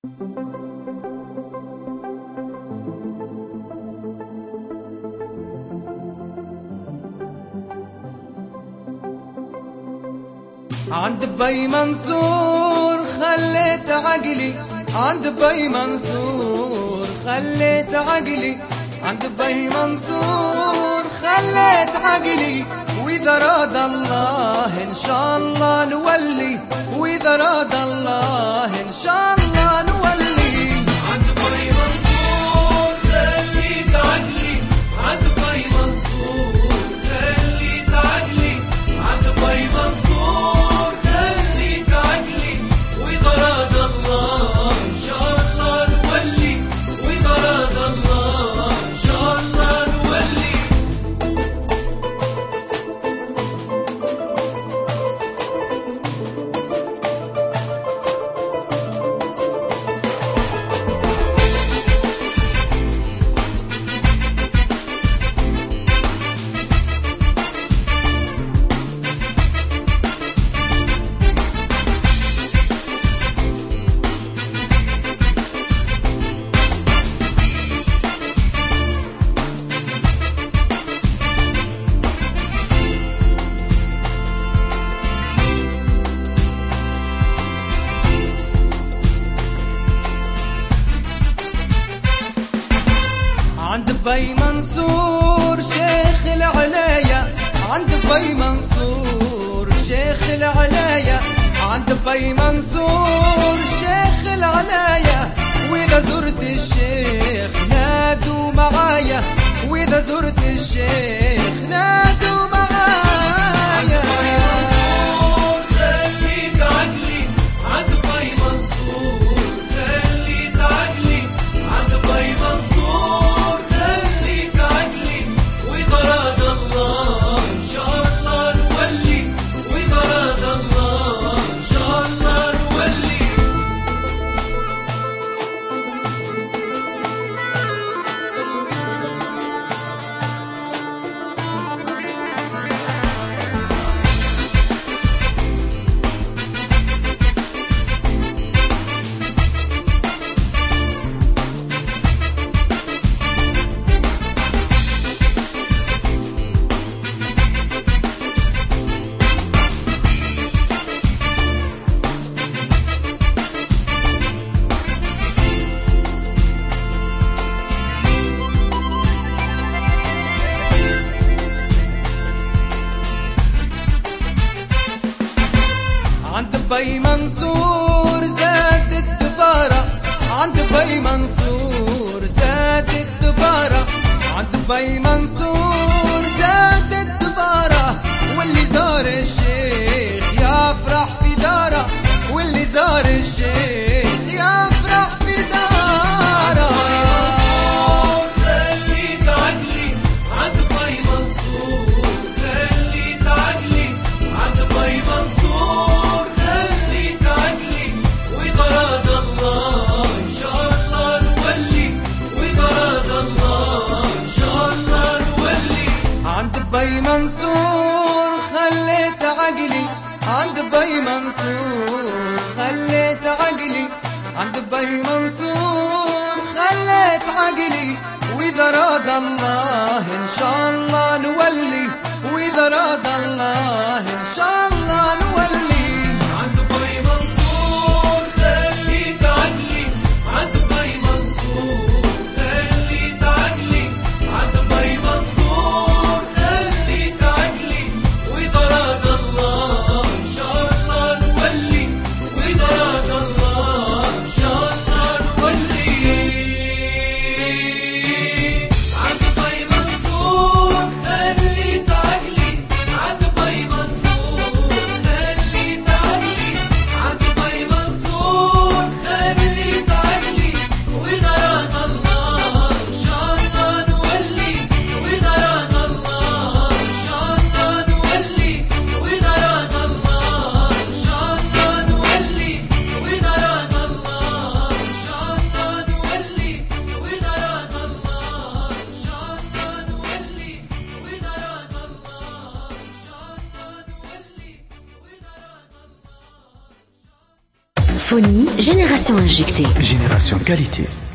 عند بي منصور خليت عقلي، عند بي منصور خليت عقلي، عند بي منصور خليت عقلي. وإذا راد الله إن شاء الله نولي، وإذا راد الله إن شاء الله نولي. عند بي منصور خليت عقلي، عند بي منصور خليت عقلي، عند بي منصور خليت عقلي. وإذا راد الله إن شاء الله نولي، وإذا راد الله إن شاء الله نولي. عند بي منصور شيخ العلايا، عند بي منصور شيخ العلايا، عند بي منصور شيخ العلايا. وإذا زرت الشيخ نادوا معايا، وإذا زرت الشيخ نادوا معايا. خليت عقلي، عند بي منصور خليت عقلي، عند بي منصور خليت عقلي. وإذا راد الله إن شاء الله نولي، وإذا راد الله إن شاء الله نولي. عند بي منصور زاد الدبارة، عند بي منصور زاد الدبارة، عند بي منصور زاد الدبارة. واللي زار الشيخ يفرح في داره، واللي زار الشيخ يفرح في داره. خليت عقلي، عند بي منصور خليت عقلي، عند بي منصور خليت عقلي. وإذا راد الله إن شاء الله نولي، وإذا راد الله إن شاء الله نولي. عند بي منصور خليت عقلي، عند بي منصور خليت عقلي، عند بي منصور خليت عقلي. وإذا راد الله إن شاء الله نولي، وإذا راد الله إن شاء الله نولي. عند بي منصور خليت عقلي، عند بي منصور خليت عقلي، عند بي منصور خليت عقلي. وإذا راد الله إن شاء الله نولي، وإذا راد الله إن شاء الله نولي. عند بي منصور خليت عقلي، عند بي منصور Symphonie, génération injectée. Génération qualité.